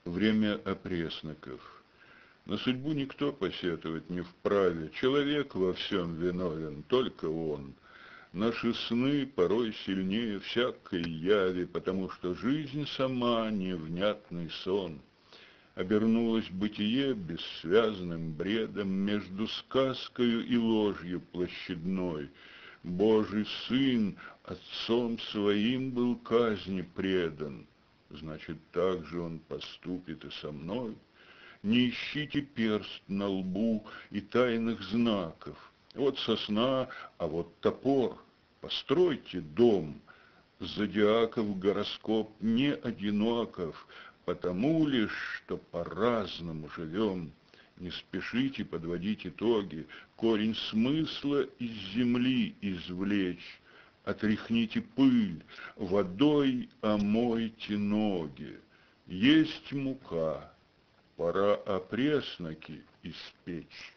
Время опресноков. На судьбу никто посетовать не вправе, человек во всем виновен, только он. Наши сны порой сильнее всякой яви, потому что жизнь сама невнятный сон. Обернулось бытие бессвязным бредом между сказкою и ложью площадной. Божий Сын Отцом Своим был казни предан, значит, так же Он поступит и со мной. Не ищите перст на лбу и тайных знаков. Вот сосна, а вот топор. Постройте дом. Зодиаков гороскоп не одинаков, потому лишь, что по-разному живем. Не спешите подводить итоги, корень смысла из земли извлечь. Отряхните пыль, водой омойте ноги. Есть мука, пора опресноки испечь.